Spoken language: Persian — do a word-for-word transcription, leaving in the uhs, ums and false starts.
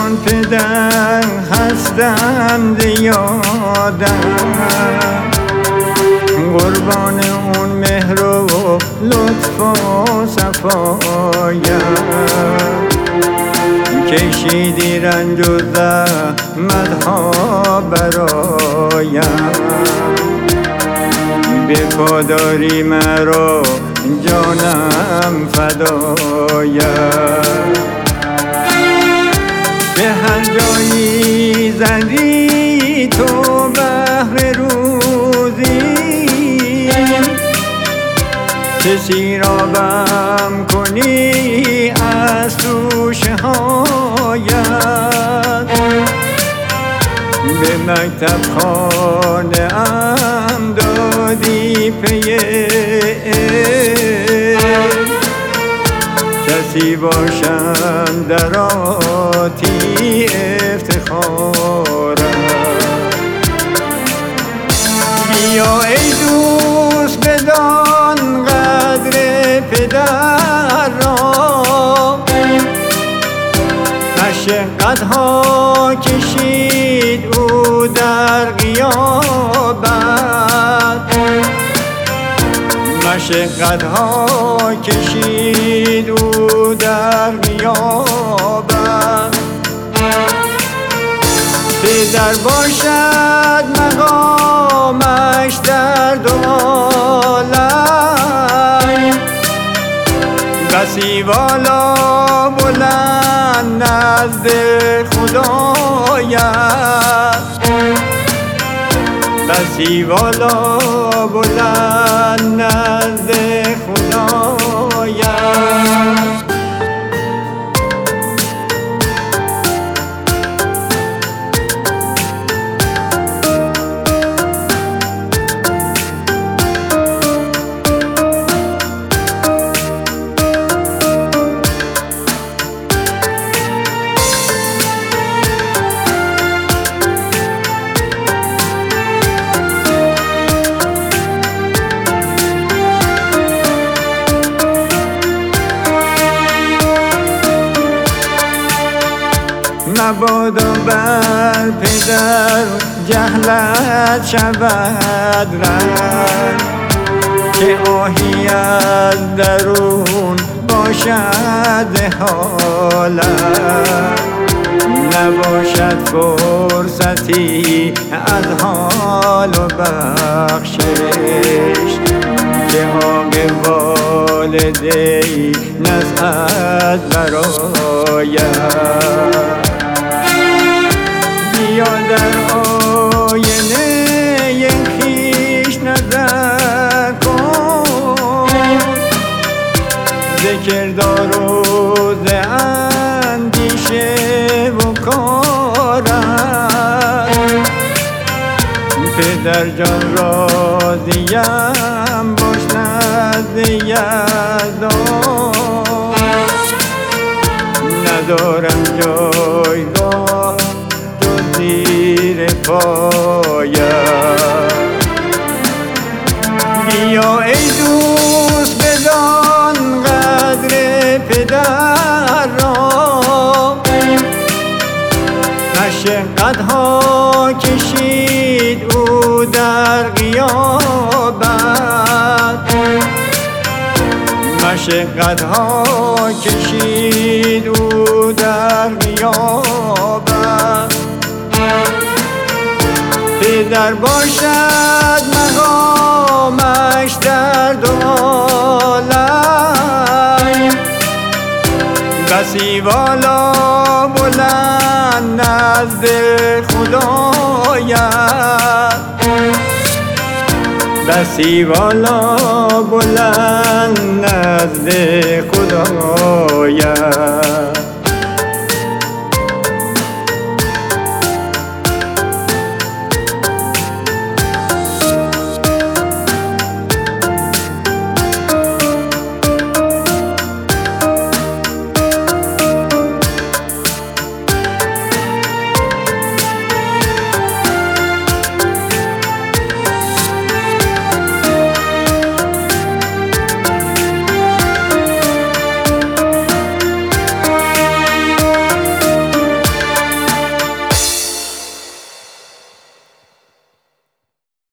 چون پدر هستم یادم، قربان اون مهر و لطف و صفایم. کشیدی رنج و زحمت‌ها برایم، به پاداری مرا جانم فدایم. به هر جایی زدی تو بهر روزی، که سیرابم کنی از توشه هایت. به مکتب خانه ام دادی پی کسی باشم در آتی افتخارم. بیا ای دوست بدان قدر پدر را، مشقت‌ها کشید او در غیابت، مشقت‌ها کشید او در غیابت. پدر باشد مقامش در دو عالم، بسی والا بلند نزد خدایست، بسی والا بلند نزد خدایست. مبادا بر پدر جهلت شود رنگ، که آهی از درون باشد حالت. نباشد فرصتی از حال و بخشش، که حق والدی نزعت براید. بیا در آینه خویش نظر کن، ز کردار و ز اندیشه و کارم. پدر جان راضیم باش نزد یزدان، ندارم جایگاه زیر پایم. بیا ای دوست بدان قدر پدر را، مشقت‌ها کشید او در غیابت، مشقت‌ها کشید او در غیابت. پدر باشد مقامش در دو عالم، بسی والا بلند نزد خدایست، بسی والا بلند نزد خدایست.